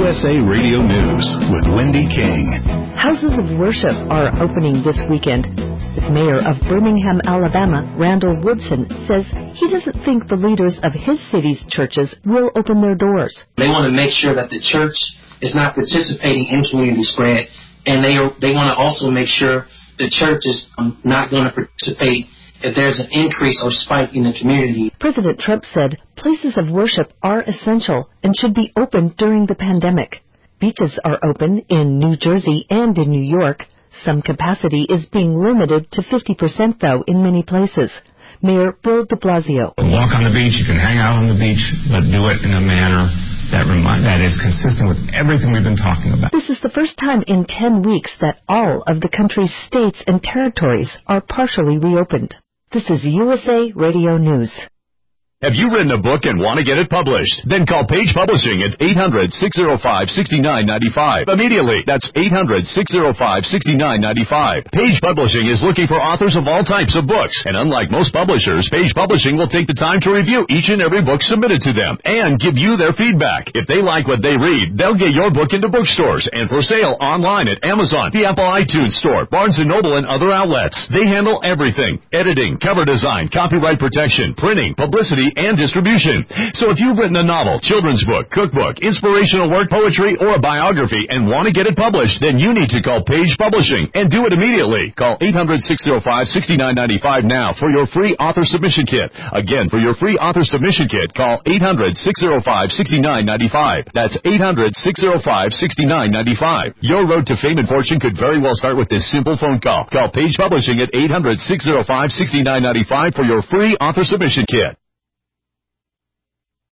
USA Radio News with Wendy King. Houses of worship are opening this weekend. The mayor of Birmingham, Alabama, Randall Woodson, says he doesn't think the leaders of his city's churches will open their doors. They want to make sure that the church is not participating in community spread, and they want to also make sure the church is not going to participate if there's an increase or spike in the community. President Trump said places of worship are essential and should be open during the pandemic. Beaches are open in New Jersey and in New York. Some capacity is being limited to 50%, though, in many places. Mayor Bill de Blasio. Walk on the beach, you can hang out on the beach, but do it in a manner that is consistent with everything we've been talking about. This is the first time in 10 weeks that all of the country's states and territories are partially reopened. This is USA Radio News. Have you written a book and want to get it published? Then call Page Publishing at 800-605-6995. Immediately. That's 800-605-6995. Page Publishing is looking for authors of all types of books. And unlike most publishers, Page Publishing will take the time to review each and every book submitted to them and give you their feedback. If they like what they read, they'll get your book into bookstores and for sale online at Amazon, the Apple iTunes Store, Barnes & Noble, and other outlets. They handle everything: editing, cover design, copyright protection, printing, publicity, and distribution. So if you've written a novel, children's book, cookbook, inspirational work, poetry, or a biography and want to get it published, then you need to call Page Publishing and do it immediately. Call 800-605-6995 now for your free author submission kit. Again, for your free author submission kit, call 800-605-6995. That's 800-605-6995. Your road to fame and fortune could very well start with this simple phone call. Call Page Publishing at 800-605-6995 for your free author submission kit.